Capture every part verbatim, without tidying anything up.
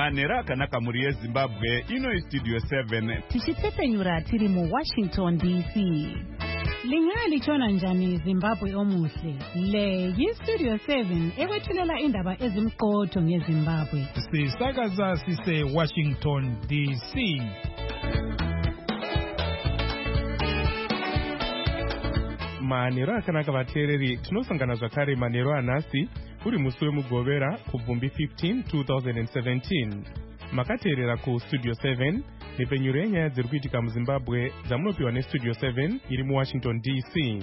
manhero akanaka mhuri yezimbabwe. Ino istudio seven tichitsepenyura tiri muwashington D C. Lingaya lichona njani Zimbabwe omuhle? Le yistudio seven ekwethulela indaba ezimqotho ngeZimbabwe. Sisakaza sise Washington D C. Manhero akanaka vateereri, tinosangana zvakare manhero anhasi uri musi wemugovera kubvumbi fifteen two thousand seventeen. Makateerera kustudio seven nepenyuro yenyaya dziri kuitika muZimbabwe dzamunopiwa nestudio seven iri muwashington D C.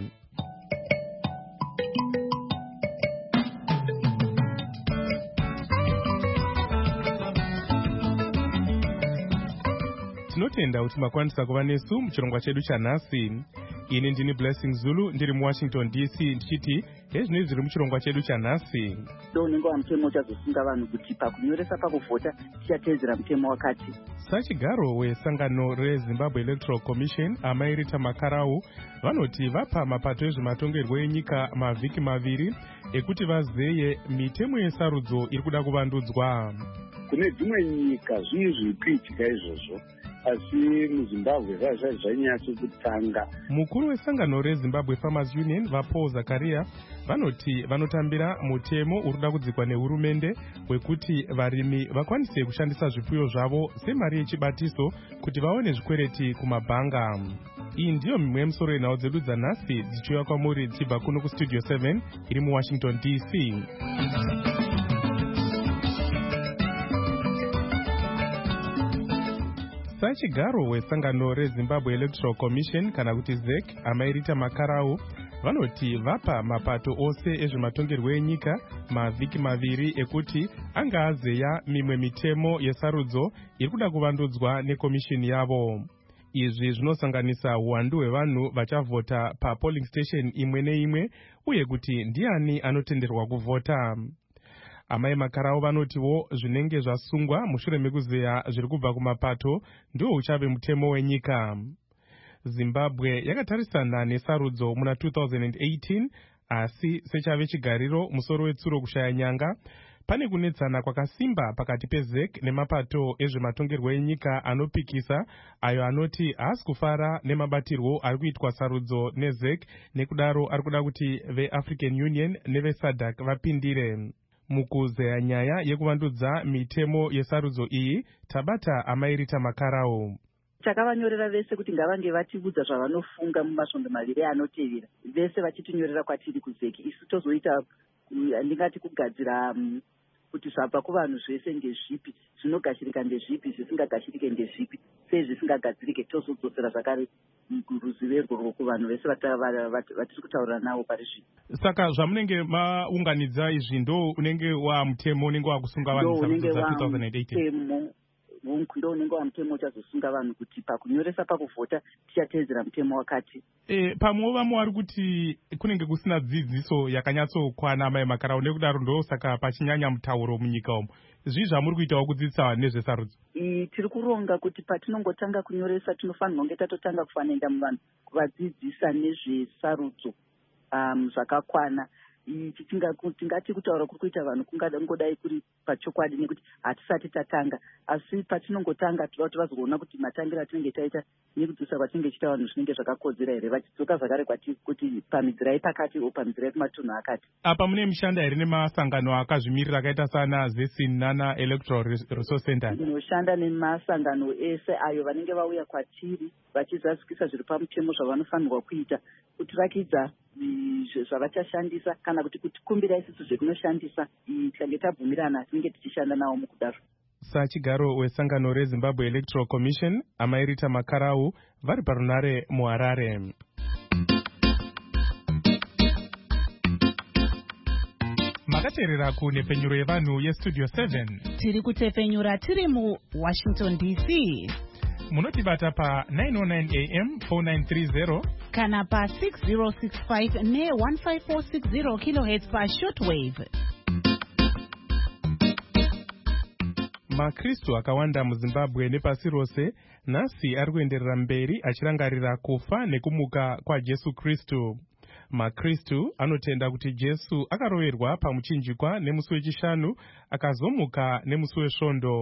Tinotenda kuti makwanisa kuva nesu muchirongwa chedu chanhasi. Ini ndini Blessing Zulu ndiri muwashington D C ndichiti hezvinoi zviri muchirongwa chedu chanhasi. Unenge wa mutemo uchazosunga vanhu kuti pakunyoresa pakuvhota tichateedzera mutemo wakati. Sachigaro wesangano reZimbabwe Electoral Commission amai Rita Makarau vanoti vapa mapato ezvematongerwo enyika mavhiki maviri ekuti vazeye mitemo yesarudzo iri kuda kuvandudzwa. Kune dzimwe nyika zvinhu zviri kuitika izvozvo, asi muZimbabwe zvazva zvanyatso kutanga. Mukuru wesangano reZimbabwe Farmers Union vaPaul Zakaria vanoti vanotambira mutemo uri kuda kudzikwa nehurumende wekuti varimi vakwanise kushandisa zvipfuyo zvavo semari yechibatiso kuti vaone zvikwereti kumabhanga. Iyi ndiyo mimwe yemusoro yenhau dzedu dzanhasi dzichiuya kwamuri tichibva kuno kustudio seven iri muwashington D C. Sachigaro wesangano reZimbabwe Electoral Commission kana kuti Z E C amai Rita Makarau vanoti vapa mapato ose ezvematongerwo enyika mavhiki maviri ekuti anga azeya mimwe mitemo yesarudzo iri kuda kuvandudzwa nekomishini yavo. Izvi zvinosanganisa uwandu hwevanhu vachavhota papolling station imwe neimwe uye kuti ndiani anotenderwa kuvhota. Amai Makarau vanotiwo zvinenge zvasungwa mushure mekuzeya zviri kubva kumapato ndiwo uchave mutemo wenyika. Zimbabwe yakatarisana nesarudzo muna two thousand eighteen asi sechave chigariro musoro wetsuro kushaya nyanga pane kunetsana kwakasimba pakati peZ E C nemapato ezvematongerwo enyika anopikisa ayo anoti haasi kufara nemabatirwo ari kuitwa sarudzo neZ E C nekudaro ari kuda kuti veAfrican Union neveSADC vapindire. Mukuzeya nyaya yekuvandudza mitemo yesarudzo iyi tabata amai Rita Makarau. Takavanyorera vese kuti ngavange vatiudza zvavanofunga mumasvondo maviri anotevera, vese vachitinyorera kwatiri kuZ E C. Isu tozoita ndingati kugadzira um, kuti zvabva kuvanhu zvese ngezvipi zvinogashirika ndezvipi zvisingagashirike ndezvipi sei zvisingagadzirike tozodzosera zvakare ruzivo rwo kuvanhu vese vatiri kutaura navo pari zvino. Saka zvamunenge maunganidza izvi ndo unenge wa mutemo unenge wakusunga vanhu sarudzo za two thousand eighteen. Ndo unenge wa mutemo uchazosunga vanhu kuti pakunyoresa pakuvhota tichateedzera mutemo wakati. E, pamwe vamwe vari kuti kunenge kusina dzidziso yakanyatsokwana amai Makarau nekudaro ndo saka pachinyanya mutauro munyika umo. Zvii zvamuri kuitawo kudzidzisa nezvesarudzo? Tiri kuronga kuti patinongotanga kunyoresa tinofanirwa kunge tatotanga kufanenda muvanhu kuvadzidzisa nezvesarudzo um, zvakakwana. Ichi tingati kutaura kuri kuita vanhu kungodai kuri pachokwadi nekuti hatisati tatanga, asi patinongotanga toda kuti vazoona kuti matangiro atinenge taita nekudzisa kwatinenge chiita vanhu zvinenge zvakakodzera here, vachidzoka zvakare kuti pamidzirai pakati o pamidzirai kumatunhu akati. Apa mune mishanda here nemasangano akazvimirira akaita sana ZESIN nana Electoral Resource Center? Tinoshanda nemasangano ese ayo vanenge vauya kwatiri vachizadzikisa zviri pamutemo zvavanofanirwa kuita kuti vakidza zvavachashandisa kana kuti kutikumbira isusu zvekunoshandisa tikange tabvumirana tinenge tichishanda nawo mukudaro. Sachigaro wesangano reZimbabwe Electoral Commission amai Rita Makarau vari parunare muHarare. Makateerera kunepenyuro yevanhu yestudio seven. Tiri kutepenyura tiri muWashington D C. Munotibata pa nine oh nine A M four nine three zero kana pa six zero six five ne one five four six zero kilohertz pa shortwave. Makristu akawanda muZimbabwe nepasi rose nhasi ari kuenderera mberi achirangarira kufa nekumuka kwaJesu Kristu. Makristu anotenda kuti Jesu akaroverwa pamuchinjikwa nemusi wechishanu akazomuka nemusi wesvondo.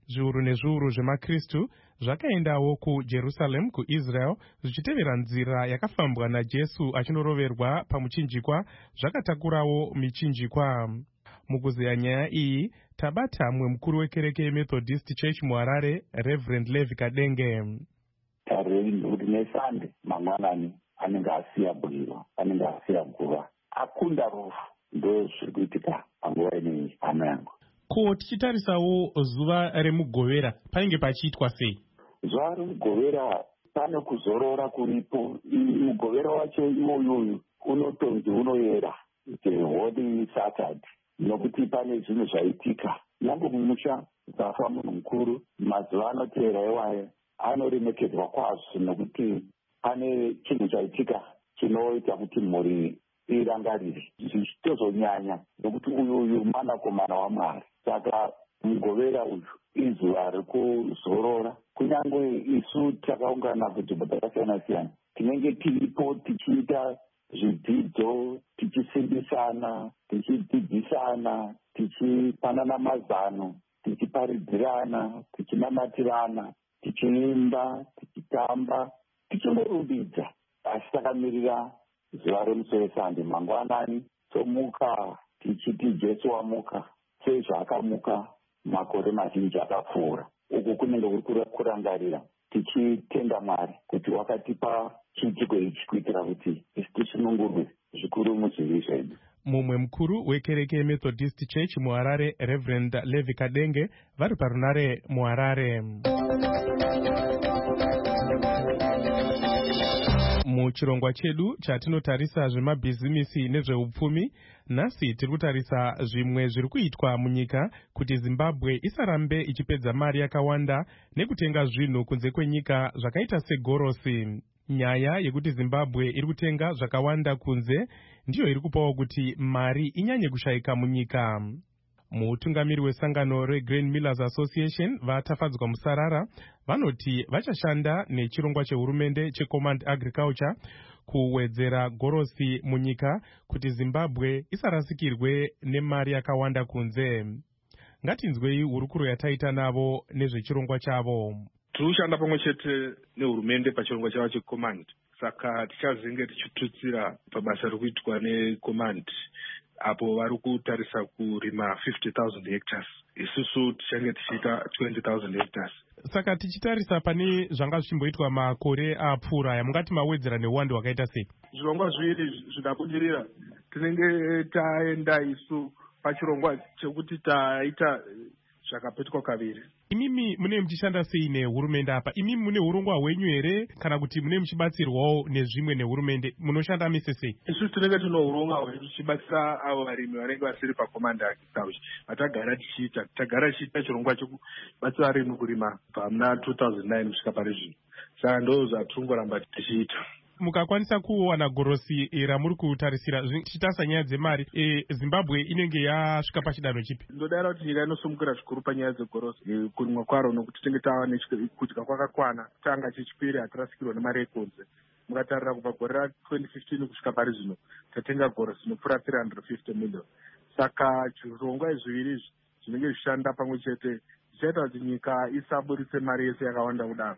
Zviuru nezviuru zvemakristu zvakaendawo kuJerusaremu kuIsrael zvichitevera nzira yakafambwa naJesu achindoroverwa pamuchinjikwa zvakatakurawo michinjikwa. Mukuzeya nyaya iyi tabata mumwe mukuru wekereke yeMethodist Church muHarare, Reverend Levi Kadenge. Tarevi kuti nesande mangwanani anenge asiya bwiro, anenge asiya guva, akunda rufu, ndo zviri kuitika panguva ineyi hama yangu. Ko tichitarisawo zuva remugovera panenge pachiitwa sei? Zuva remugovera pane kuzorora kuripo. Mugovera wacho iwoyoyo unotonzi unoyera the Holy Saturday, nokuti pane zvinhu zvaitika nyange mumusha zafa munhu mukuru. Mazuva anoteera iwayo anoremekedzwa kwazvo nokuti pane chinhu chaitika chinoita kuti mhuri irangarire zvichitozonyanya nokuti uyuyu mwanakomana waMwari. Saka mugovera uyu izuva rekuzorora. Kunyange isu takaungana kunzvimbo dzakasiyana siyana tinenge tiripo tichiita zvidzidzo, tichisimbisana, tichidzidzisana, tichipanana mazano, tichiparidzirana, tichinamatirana, tichiimba, tichitamba, tichimborumbidza. Asi takamirira zuva remusoro sande mangwanani tomuka tichiti Jesu wamuka, sezvo akamuka makore mazhinji akapfuura. Uku kunenge kuri kurangarira tichitenda Mwari kuti wakatipa chiitiko ichi kuitira kuti isu tisunungurwe zvikuru muzvivi zvedu. Mumwe mukuru wekereke yeMethodist Church muHarare, Reverend Levi Kadenge, vari parunare muHarare. Muchirongwa chedu chatinotarisa zvemabhizimisi nezveupfumi, nhasi tiri kutarisa zvimwe zviri kuitwa munyika kuti Zimbabwe isarambe ichipedza mari yakawanda nekutenga zvinhu kunze kwenyika zvakaita segorosi. Nyaya yekuti Zimbabwe iri kutenga zvakawanda kunze ndiyo iri kupawo kuti mari inyanye kushayika munyika. Mutungamiri wesangano reGrain Millers Association vatafadzwa musarara vanoti vachashanda nechirongwa chehurumende cheCommand Agriculture kuwedzera gorosi munyika kuti Zimbabwe isarasikirwe nemari yakawanda kunze. Ngatinzwei hurukuro yataita navo nezvechirongwa chavo. Tiri kushanda pamwe chete nehurumende pachirongwa chavo cheCommand, saka tichazenge tichitutsira pabasa rikuitwa neCommand apo vari kutarisa kurima fifty thousand hectares. Isusu tichange tichiita twenty thousand hectares. Saka tichitarisa pane zvanga zvichimboitwa makore apfuura yamungati mawedzera neuwando hwakaita sei? Zvirongwa zviviri zvinabudirira. Tinenge taenda isu pachirongwa chekuti taita zvakapetwa kaviri. Imimi mune muchishanda sei nehurumende apa? Imimi mune urongwa hwenyu here kana kuti mune muchibatsirwawo nezvimwe nehurumende? Munoshanda mise sei? Isu tinenge tino urongwa hwedu tichibatsira avo varimi vanenge vasiri paCommand Agriculture vatagara tichiita. Tagara tichiita chirongwa chekubatsira varimi kurima pamuna two thousand nine kusvika pari zvino. Saka ndo zvatirongoramba tichiita. Mukakwanisa kuwana gorosi ramuri kutarisira tichitasa nyaya dzemari, e, Zimbabwe inenge yasvika pachidanho chipi? Ndodara kuti nyika inosumukira zvikuru panyaya dzegorosi e, kurimwa kwaro nokuti tinenge tava nekudya kwakakwana. Tanga chechipiri hatirasikirwa nemari yekunze. Mukatarira kubva gore ra twenty fifteen kusvika pari zvino tatenga gorosi inopfuura three hundred fifty million. Saka zvirongwa zviviri izvi zvinenge zvichishanda pamwe chete zvichaita kuti nyika isaburitse mari yese yakawanda kudaro.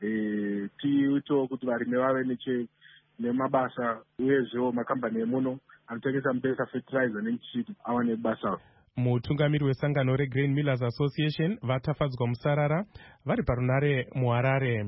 E, tiitewo kuti varimi vave neche nemabasa uyezvewo makambani emuno anotengesa mupesa fertilizer nemichini awane basa. Mutungamiri wesangano reGrain Millers Association vatafadzwa musarara vari parunare muHarare.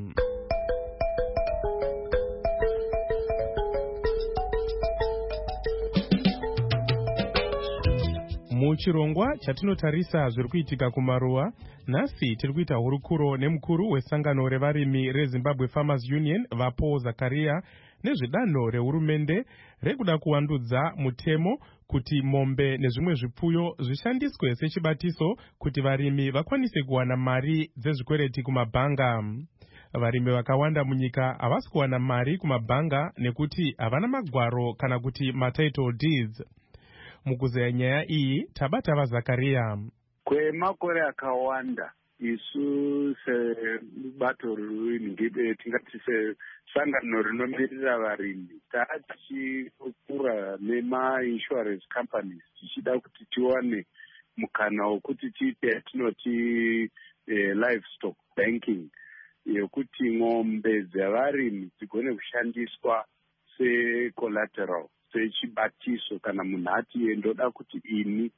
Muchirongwa chatinotarisa zviri kuitika kumaruwa, nhasi tiri kuita hurukuro nemukuru wesangano revarimi reZimbabwe Farmers Union vaPaul Zakaria nezvedanho rehurumende rekuda kuvandudza mutemo kuti mombe nezvimwe zvipfuyo zvishandiswe sechibatiso kuti varimi vakwanise kuwana mari dzezvikwereti kumabhanga. Varimi vakawanda munyika havasi kuwana mari kumabhanga nekuti havana magwaro kana kuti matitle deeds. Mukuzeya nyaya iyi tabata vaZakaria. Kwemakore akawanda isu sebato ringibe tingati sesangano rinomirira varimi taa tichikura nemainsurance companies tichida kuti tiwane mukana wekuti tiite tinoti eh, livestock banking yekuti ng'ombe dzevarimi dzigone kushandiswa secollateral, sechibatiso kana munhu ati ndoda kuti ini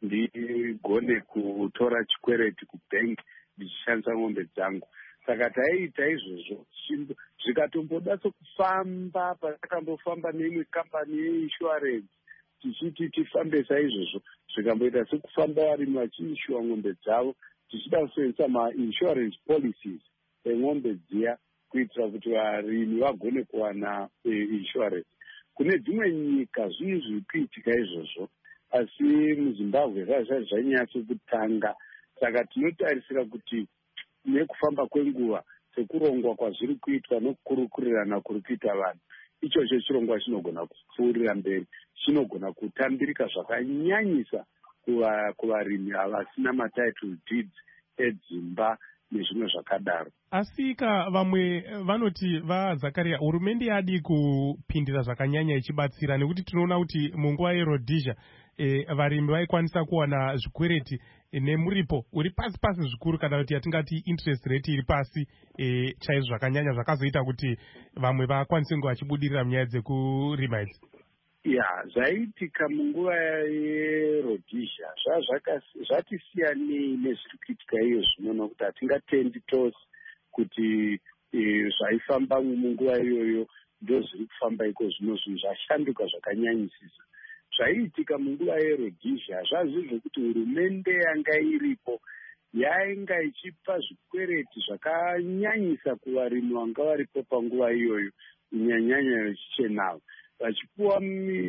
ndigone kutora chikwereti kubhengi ndichishandisa ng'ombe dzangu. Saka taiita izvozvo zvikatomboda sokufamba patakambofamba neimwe kambani yeinsurance tichiti tifambe saizvozvo zvikamboita sekufamba varimi vachiishuwa ng'ombe dzavo tichida kusevenzesa mainsurance policies eng'ombe dziya kuitira kuti varimi vagone kuwana insurance. Kune dzimwe nyika zvii zviri kuitika izvozvo, asi muzimbabwe zvazva zvanyatso kutanga. Saka tinotarisira kuti nekufamba kwenguva sekurongwa kwazviri kuitwa nokukurukurirana kuri kuita vanhu, ichocho chirongwa chinogona kupfuurira mberi, chinogona kutambirika zvakanyanyisa kuvarimi havasina matitle deeds edzimba nezvimwe zvakadaro. Asi ka vamwe vanoti vaZakaria, hurumende yadi kupindira zvakanyanya ichibatsira, nekuti tinoona kuti munguva yeRhodesia e, varimi vaikwanisa kuwana zvikwereti e, nemuripo uri pasi pasi zvikuru, kana kuti yatingati interest rate iri pasi e, chaizvo zvakanyanya, zvakazoita kuti vamwe vakwanise kunge vachibudirira munyaya dzekurima idzi. Ya, zvaitika munguva yeRhodesia zvati siyanei nezviri kuitika iyo zvino, nokuti hatingatendi tose kuti e, zvaifamba munguva iyoyo ndo zviri kufamba iko zvino, zvinhu zvashanduka zvakanyanyisisa. Zvaiitika munguva yeRhodesia zvazvo zvokuti hurumende yanga iripo yainga ichipa zvikwereti zvakanyanyisa kuvarimi vanga varipo panguva iyoyo, kunyanyanya vechichenawo vachipuwa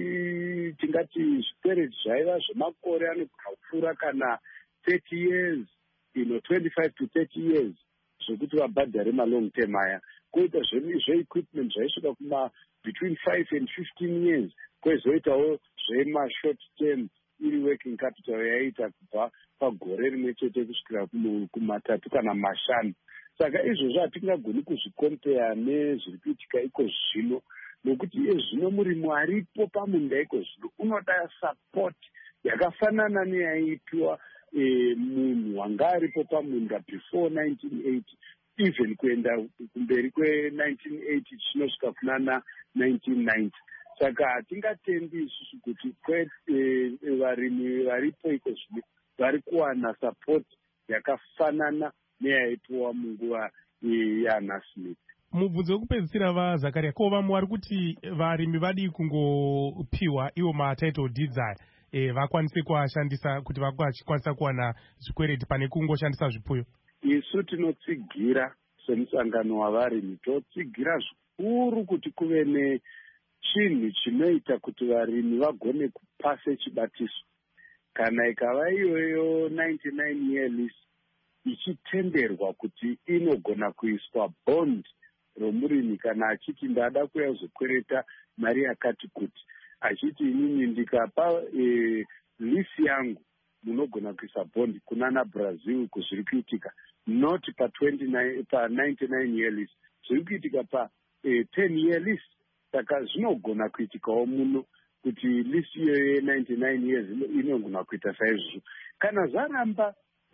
tingati zvikwereti zvaiva zvemakore anogona kupfuura kana thirty years, ino twenty-five to thirty years, zvokuti vabhadhare malong term aya. Koita zveequipment zvaisvika kuma between five and fifteen years, kwezoitawo zvemashort term iri working capital yaita kubva pagore rimwe chete kusvikira kumatatu kana mashanu. Saka izvozvo hatingagoni kuzvikompea nezviri kuitika iko zvino, nokuti iye zvino murimi aripo pamunda iko zvino unoda support yakafanana neyaipiwa e, munhu wanga aripo pamunda before nineteen eighty, even kuenda kumberi kwe-nineteen eighty chinosvika kunana nineteen ninety. Saka hatingatendi isusu kuti e, varimi varipo iko zvino vari kuwana support yakafanana neyaipiwa munguva e, yaana Smith. Mubvunzo wekupedzisira vaZakaria, ko vamwe vari kuti varimi vadi kungopiwa iwo matitle deeds aya e, vakwanise kuashandisa kuti vakwanisa kuwana zvikwereti pane kungoshandisa zvipfuyo? Isu tinotsigira semusangano wavarimi, totsigira zvikuru kuti kuve nechinhu chinoita kuti varimi vagone kupase chibatiso. Kana ikava iyoyo ninety-nine year lease ichitenderwa kuti inogona kuiswa bond romurimi, kana achiti ndada kuya kuzokwereta mari yakati kuti, achiti inini ndikapa e, lisi yangu munogona kuisa bond kunana Brazil kuzviri kuitika, not pa twenty-nine pa ninety-nine year lease, zviri kuitika pa e, ten year lease. Saka zvinogona kuitikawo muno kuti lisi iyoyo ninety-nine years inogona kuita saizvozvo. Kana zvaramba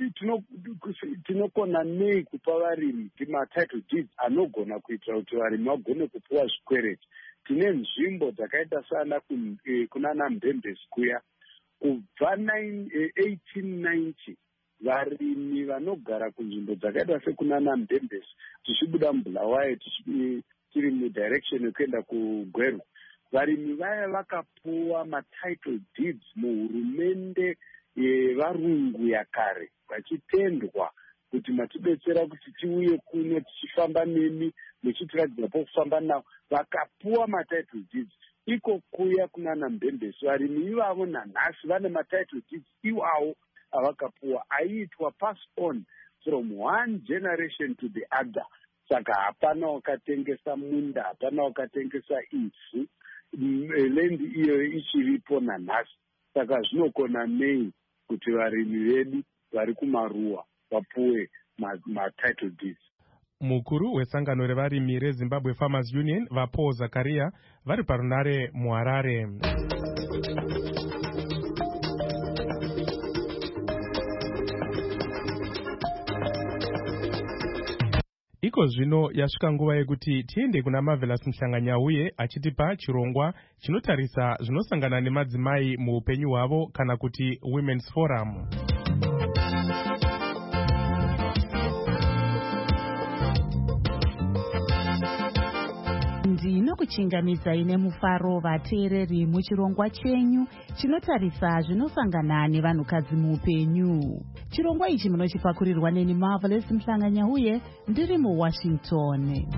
tinokona nei kupa varimi matitle deeds anogona kuitira kuti varimi vagone kupuwa zvikwereti. Tine nzvimbo dzakaita sana kunana Mbembezi kuya, kubva eighteen ninety varimi vanogara kunzvimbo dzakaita sekunana Mbembezi, tichibuda muBulawayo tiri mudirection yekuenda kuGweru, varimi vaya vakapuwa matitle deeds muhurumende yevarungu yakare, vachitendwa kuti matidetsera kuti tiuye kuno tichifamba nemi muchitiratidza pokufamba nawo, vakapuwa matitle deeds iko kuya kunana Mbembezi. Varimi ivavo nanhasi vane matitle deeds iwawo avakapuwa, aiitwa pass on from one generation to the other. Saka hapana wakatengesa munda, hapana wakatengesa ivhu, lendi iyo ichiripo nanhasi. Saka zvinokona nei kuti varimi vedu vari kumaruwa vapuwe matitle deeds. Mukuru wesangano revarimi reZimbabwe Farmers Union vaPaul Zakaria vari parunare muHarare. iko zvino yasvika nguva yekuti tiende kuna Marvelous Mhlanganyauye achitipa chirongwa chinotarisa zvinosangana nemadzimai muupenyu hwavo kana kuti Women's Forum. Ndinokuchingamidzai nemufaro vateereri muchirongwa chenyu chinotarisa zvinosangana nevanhukadzi muupenyu. Chirongwa ichi munochipakurirwa neni Marvelous Mhlanganyauye ndiri muWashington.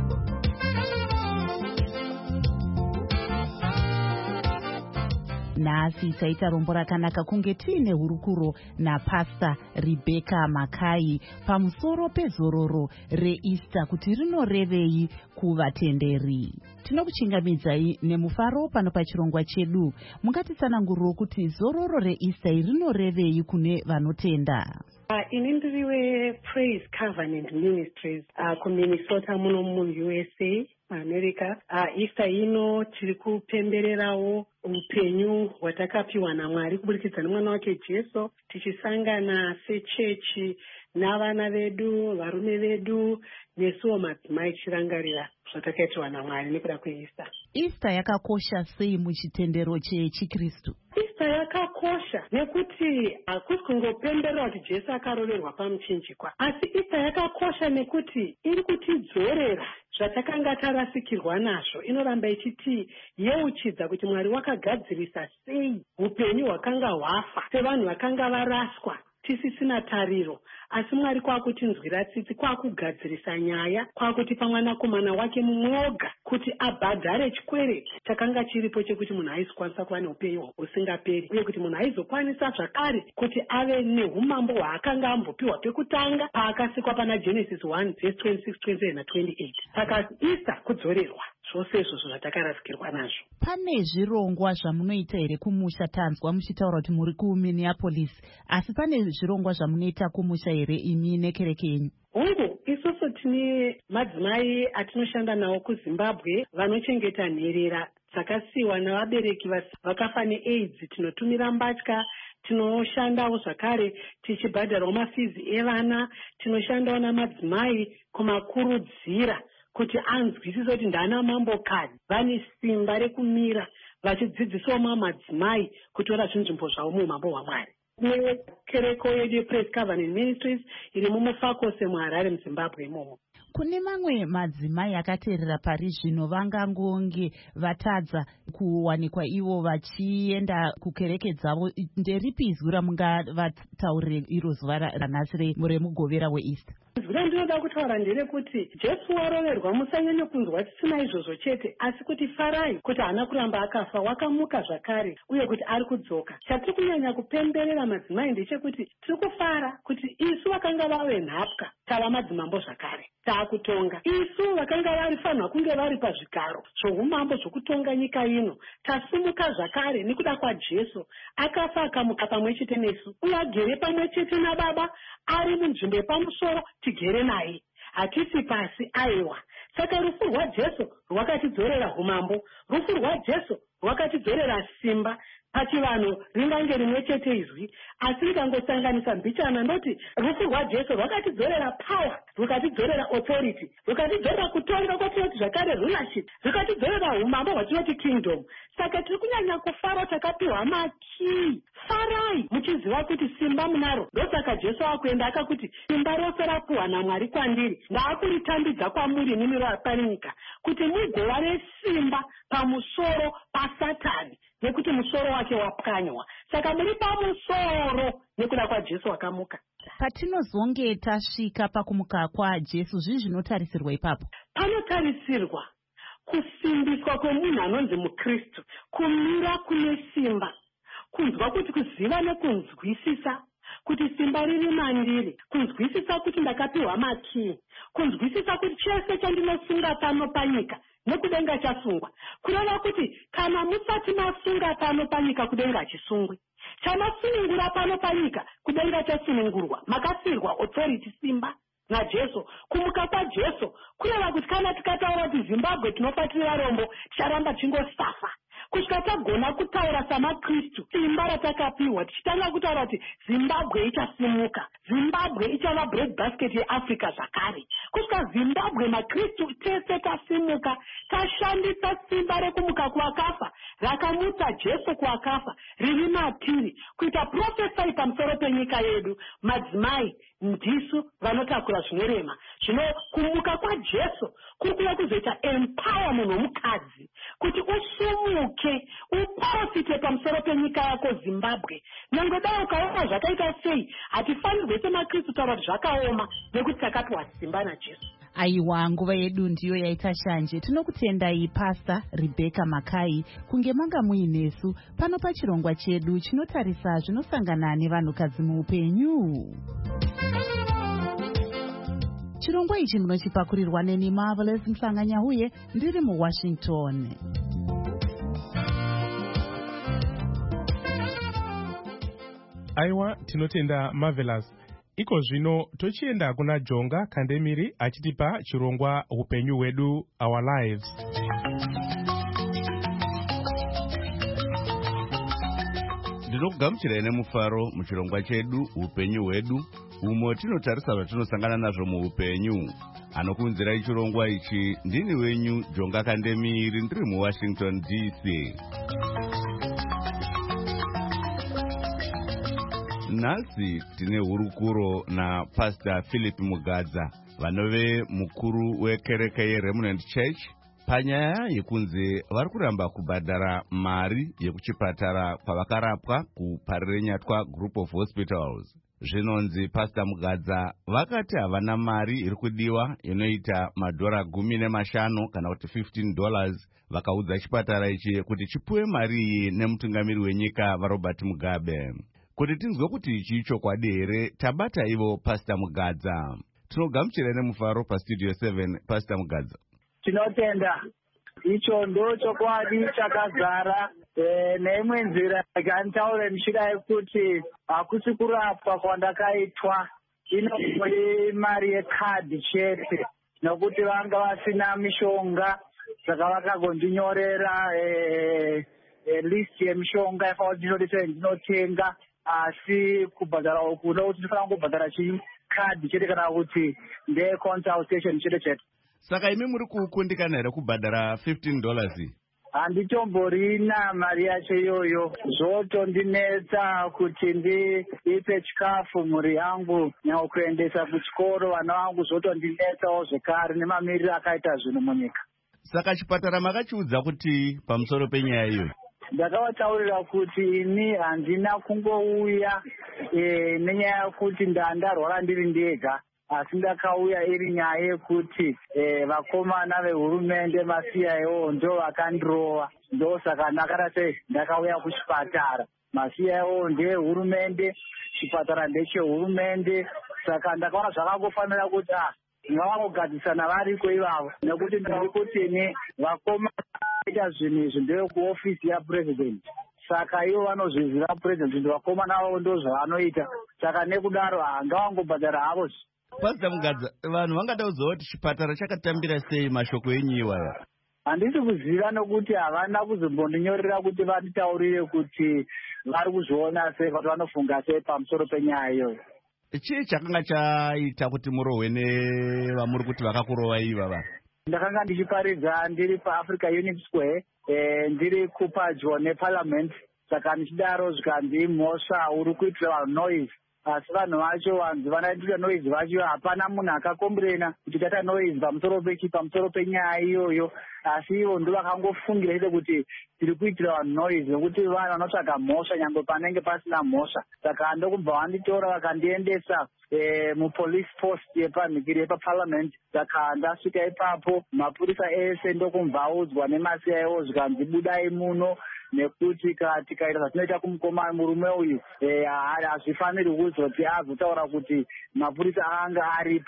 Nhasi taita rombo rakanaka kunge tiine hurukuro naPastor Rebecca Makai pamusoro pezororo reEaster kuti rinorevei kuvatenderi. Tinokuchingamidzai nemufaro pano pachirongwa chedu. Mungatitsananguriro kuti zororo reEaster rinorevei kune vanotenda. Uh, ini ndiriwe Praise Covenant Ministries uh, kuMinnesota muno mu-U S A America. Uh, Easter ino tiri kupembererawo upenyu hwatakapiwa naMwari kubudikidza nemwana wake Jesu, tichisangana sechechi navana vedu, varume vedu, nesuwo madzimai tichirangarira zvatakaitwa naMwari nekuda kweEaster. Easter yakakosha sei muchitendero chechiKristu? Easter yakakosha nekuti hakusi kungopemberera kuti Jesu akaroverwa pamuchinjikwa, asi Easter yakakosha nekuti iri kutidzorera zvatakanga tarasikirwa nazvo. Inoramba ichiti yeuchidza kuti Mwari wakagadzirisa sei upenyu hwakanga hwafa sevanhu vakanga varaswa tisisina tariro, asi Mwari kwakutinzwira tsitsi, kwakugadzirisa nyaya, kwakutipa mwanakomana wake mumwoga kuti abhadhare chikwere chakanga chiripo chekuti munhu aizokwanisa kuva neupenyu husingaperi, uye kuti munhu aizokwanisa zvakare kuti ave neumambo hwaakanga ambopiwa pekutanga paakasikwa pana Genesis one verse twenty-six, twenty-seven na-twenty-eight. Saka Easter kudzorerwa zvose izvozvo zvatakarasikirwa nazvo. Pane zvirongwa zvamunoita here kumusha? Tanzwa muchitaura kuti muri kuMinneapolis, asi pane zvirongwa zvamunoita kumusha here imi nekereke yenyu? Hongu, isusu tine madzimai atinoshanda nawo kuZimbabwe vanochengeta nherera dzakasiyiwa navabereki vakafa neAIDS. Tinotumira mbatya, tinoshandawo zvakare tichibhadharawo mafizi evana, tinoshandawo namadzimai kumakurudzira kuti anzwisise kuti ndana mambokadzi vane simba rekumira vachidzidzisawo mamadzimai kutora zvinzvimbo zvavo muumambo hwaMwari. Nekereko yedu yePraise Covenant Ministries iri mumufakose muHarare muZimbabwe imomo. Kune mamwe madzimai akateerera pari zvino vangangonge vatadza kuwanikwa ivo vachienda kukereke dzavo, nderipi izwi ramungavataurire iro zuva ranhasi remugovera weEaster? Izwi randinoda kutaura nderekuti Jesu waroverwa, musanyanya kunzwa tisina izvozvo chete, asi kuti farai kuti haana kuramba akafa, wakamuka zvakare, uye kuti ari kudzoka. Chatiri kunyanya kupemberera madzimai ndechekuti tiri kufara kuti isu vakanga vave nhapwa tava madzimambo zvakare, taakutonga. Isu vakanga varifanwa kunge vari pazvigaro zvoumambo zvokutonga nyika ino, tasumuka zvakare nekuda kwaJesu. Akafa akamuka pamwe chete nesu, uye agere pamwe chete naBaba, ari munzvimbo yepamusoro, tigere naye, hatisi pasi, aiwa. Saka rufu rwaJesu rwakatidzorera umambo, rufu rwaJesu rwakatidzorera simba. Pachivanhu ringange rimwe chete izwi, asi rikangosanganisa mbichana ndoti rufu rwaJesu rwakatidzorera power, rukatidzorera authority, rukatidzorera kutonga kwatinoti zvakare rulership, rukatidzorera umambo hwatinoti kingdom. Saka tiri kunyanya kufara takapiwa makii. Farai muchiziva kuti simba munaro. Ndosaka Jesu akuenda akakuti simba rose rapuwa naMwari kwandiri, ndaakuritambidza kwamuri nimi panyika, kuti mugova nesimba pamusoro paSatani, nekuti musoro wake wapwanywa. Saka muri pamusoro nekuda kwaJesu wakamuka. Patinozonge tasvika pakumuka kwaJesu, zvii zvinotarisirwa ipapo? Panotarisirwa kusimbiswa kwemunhu anonzi muKristu, kumira kune simba, kunzwa kuti kuziva nekunzwisisa kuti simba riri mandiri, kunzwisisa kuti ndakapiwa makii, kunzwisisa kuti chese chandinosunga pano panyika nekudenga chasungwa, kureva kuti kana musati masunga pano panyika kudenga chisungwe, chamasunungura pano panyika kudenga chasunungurwa, makasirwa authority simba naJesu. Kumuka kwaJesu kureva kuti kana tikataura kuti Zimbabwe tinofatirira rombo ticharamba tingosafa, kusvika tagona kutaura samakristu simba ratakapiwa tichitanga kutaura kuti zimbabwe ichasimuka, zimbabwe ichava bread basket yeafrica zvakare. Kusvika zimbabwe makristu tese tasimuka, tashandisa simba rekumuka kuvakafa rakamutsa jesu kuvakafa riri matiri kuita profesai pamusoro penyika yedu. Madzimai ndisu vanotakura zvinorema. Zvino kumuka kwajesu kuri kuda kuzoita empower munhu womukadzi kuti usumuke uprofite pamusoro penyika yako Zimbabwe. Nyangwe dai ukaona zvakaita sei, hatifanirwe semakristu taura kuti zvakaoma nekuti takapiwa simba najesu. Aiwa, nguva yedu ndiyo yaita shanje. Tinokutendai Pastor Rebecca Makai kunge manga muinesu pano pachirongwa chedu chinotarisa zvinosangana nevanhukadzi muupenyu. Chirongwa ichi munochipakurirwa neni Marvelous Msanganyahuye ndiri muWashington. Aiwa, tinotenda Marvelous. Iko zvino tochienda kuna Jonga Kandemiri achitipa chirongwa upenyu hwedu, Our Lives. Ndinokugamuchirai nemufaro muchirongwa chedu upenyu hwedu, umo tinotarisa zvatinosangana nazvo muupenyu. Anokunzirai chirongwa ichi ndini wenyu Jonga Kandemiri ndiri muWashington D C. Nhasi tine hurukuro na Pastor Philip Mugadza, vanove mukuru wekereke yeRemnant Church, panyaya yekunzi vari kuramba kubhadhara mari yekuchipatara kwavakarapwa kuParirenyatwa Group of Hospitals. Zvinonzi Pastor Mugadza vakati havana mari iri kudiwa inoita madhora gumi nemashanu kana kuti fifteen dollars, vakaudza chipatara ichi kuti chipuwe mari iyi nemutungamiri wenyika vaRobert Mugabe. Kuti tinzwe kuti ichi chokwadi here, tabata ivo Pastor Mugadza. Tinogamuchirai nemufaro pastudio seven, Pastor Mugadza. Tinotenda icho ndo chokwadi chakazara e, neimwe nzira yakanitaura nishira yekuti hakusi kurapwa kwandakaitwa, inowe mari yekadhi chete, nokuti vanga vasina mishonga saka vakagondinyorera e, e, list yemishonga yafanira kuti ndinodetsera ndinotenga, asi kubhadhara uku ndokuti ndinofanira kubhadhara chikadhi chete kana kuti ndeconsultation chete chete. Saka imi muri kukundikana here kubhadhara fifteen dollars? Handitomborina mari yacho iyoyo. Zvotondinetsa kuti ndipe chikafu mhuri yangu nekuendesa kuchikoro vana vangu, zvotondinetsawo zvekare nemamiriro akaita zvinhu munyika. Saka chipatara makachiudza kuti pamusoro penyaya iyoyo? Ndakavataurira kuti ini handina kungouya e, nenyaya yekuti ndandarwara ndiri ndega, asi ndakauya iri nyaya yekuti e, vakomana vehurumende masiyaiwo ndo vakandirova, ndosaka ndakati ndakauya kuchipatara. Masiyaiwo ndehurumende, chipatara ndechehurumende, saka ndakaona zvakangofanira kuti ah ngavangogadzisana variko ivavo, nekuti ndiri kutini vakomana vaita zvinhu izvi ndevekuofisi yapresident, saka ivo vanozviziva president kuti vakomana vavo ndo zvavanoita, saka nekudaro ngavangobhadhara havo. Pastor Mugadza, vanhu vangada kuziva kuti chipatara chakatambira sei mashoko enyu iwaya? Handisi kuziva nokuti havana kuzombondinyorera kuti vanditaurire kuti vari kuzviona sei, kuti vanofunga sei pamusoro penyaya iyoyo. Chii chakanga chaita kuti murohwe nevamuri kuti vakakurova ivava? Ndakanga ndichiparidza ndiri paAfrica Unity Square, e, ndiri kupadyo neParliament, saka ndichidaro zvikanzi mhosva uri kuitira vanhu noise, asi vanhu vacho vanhu vanaitira noise vacho hapana munhu akakomburena kuti tata noise pamusoro pechi pamusoro penyaya iyoyo, asi ivo ndo vakangofungira ite kuti tiri kuitira vanhu noise nekuti vanhu vanotsvaga mhosva nyangwe panenge pasina mhosva. Saka ndokubva vanditora vakandiendesa e, mupolice post yepanhikiri yepaParliament, saka ndasvika ipapo mapurisa ese ndokubva audzwa nemasiyaiwo zvikanzi budai muno, nekuti tikaita zvatinoita kumukoma murume uyu hazvifaniri kuzoti azotaura kuti mapurisa anga aripo,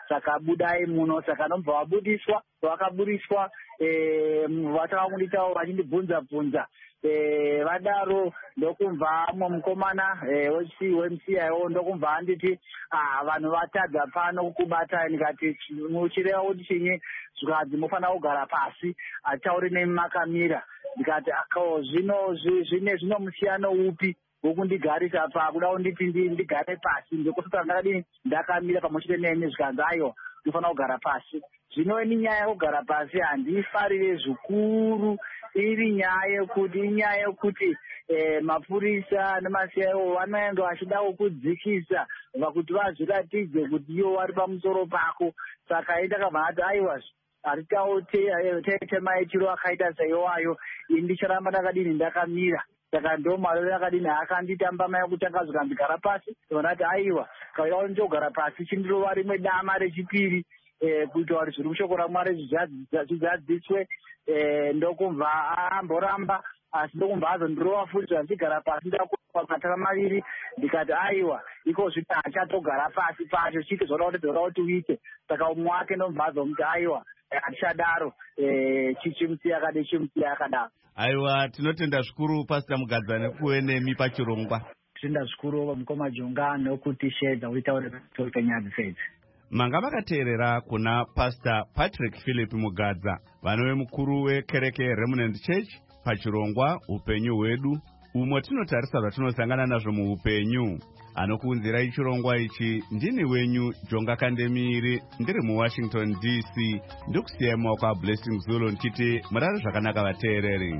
saka budai muno. Saka nobva wabudiswa wakaburiswa vachakangunditawo vachindibvunza bvunza vadaro ndokumva mumwe mukomana wem c iwo ndokumva anditi vanhu vatadza pano kukubatai. Ndikati muchireva kuti chinyi? Zvikadzi mufanira kugara pasi, hatauri nemi makamira. Ndikati ako zvino zvine zvino musiyano upi wokundigarisa pa kuda kunditi ndigare pasi? Ndokusota ndakadini ndakamira pamwechete nemi. Zvikanzi aiwa unofanira kugara pasi. Zvino ni nyaya yekugara pasi handifarire zvikuru. Iri nyaya yekuti inyaya yekuti mapurisa nemasiyaiwo vanoenda vachida kukudzikisa vakuti vazviratidze kuti iwo vari pamusoro pako. Saka indakabva ndati aiwa hatitawo temaitiro akaita seiwayo, ini ndicharamba ndakadini ndakamira. Saka ndo marori akadini akanditamba mai kutanga zvikandigara pasi. Ndati aiwa kauya ndichogara pasi chindirova rimwe dama rechipiri kuita kuti zviri kushoko raMwari zvidzadziswe. Ndokumva amboramba asi ndokumva azondirova futi zvandigara pasi ndakupamatara maviri. Ndikati aiwa iko zviti achatogara pasi pacho chiti zvoda kuti zvoda kuti uite. Saka umwe wake ndomva azomuti aiwa hatichadaro chichimusiya akadai chimusiya akadaro. Aiwa, tinotenda zvikuru Pastor Mugadza nekuve nemi pachirongwa. Tinotenda zvikuru mukoma Jonga nokuti shedza uitaure kuti nyaya dzifedzi. Manga vakateerera kuna Pastor Patrick Philip Mugadza, vanove mukuru wekereke Remnant Church pachirongwa upenyu hwedu, umwe tinotarisa zvatinosangana nazvo muupenyu. Anokuunzirai chirongwa ichi ndini wenyu Jonga Kandemiri, ndiri muWashington D C. Ndokusiyai mumaoko aBlessing Zulu ndichiti murare zvakanaka vateereri.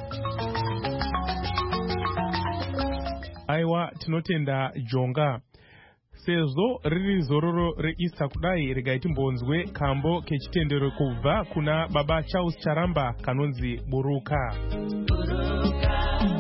Aiwa, tinotenda Jonga. Sezvo riri zororo reIsta kudai, regai timbonzwe kambo kechitendero kubva kuna Baba Charles Charamba kanonzi Buruka. Buruka.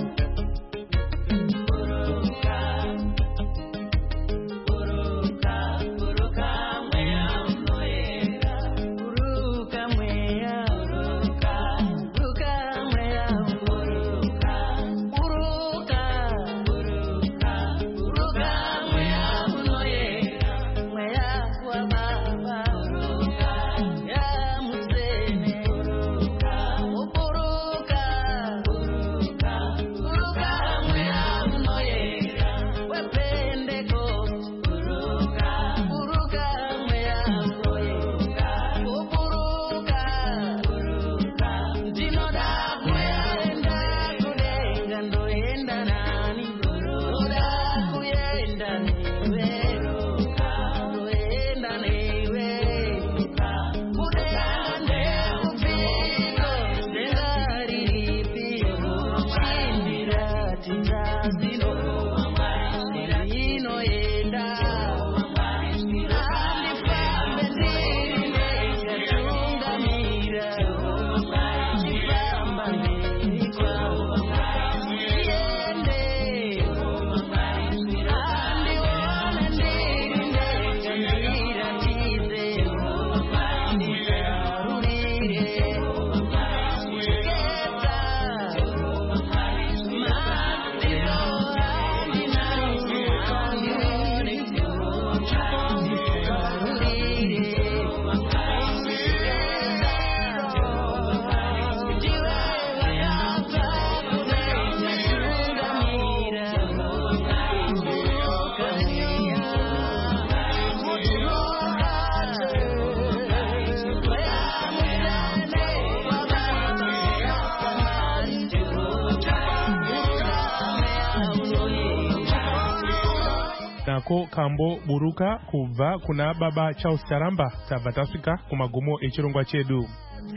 Nako kambo Buruka kubva kuna Baba Charles Charamba. Tabva tasvika kumagumo echirongwa chedu.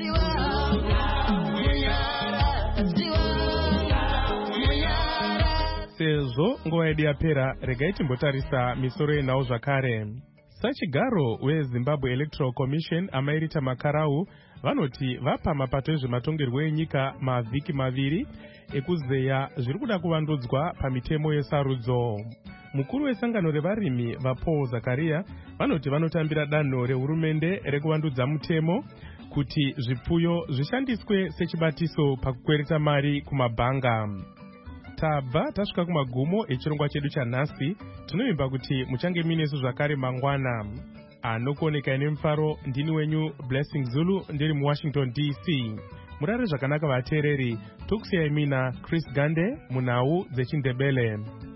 Sezvo nguva yedu yapera, regai timbotarisa misoro yenhau zvakare. Sachigaro weZimbabwe Electoral Commission amairita Makarau vanoti vapa mapato ezvematongerwo enyika mavhiki maviri ekuzeya zviri kuda kuvandudzwa pamitemo yesarudzo. Mukuru wesangano revarimi vaPaul Zakaria vanoti vanotambira danho rehurumende rekuvandudza mutemo kuti zvipfuyo zvishandiswe sechibatiso pakukwereta mari kumabhanga. Tabva tasvika kumagumo echirongwa chedu chanhasi. Tinoimba kuti muchange minesu zvakare mangwana. anokuoneka nemufaro. Ndini wenyu Blessing Zulu ndiri muWashington D C. Murare zvakanaka vateereri, tokusiyai mina Chris Gande munhau dzechiNdebele.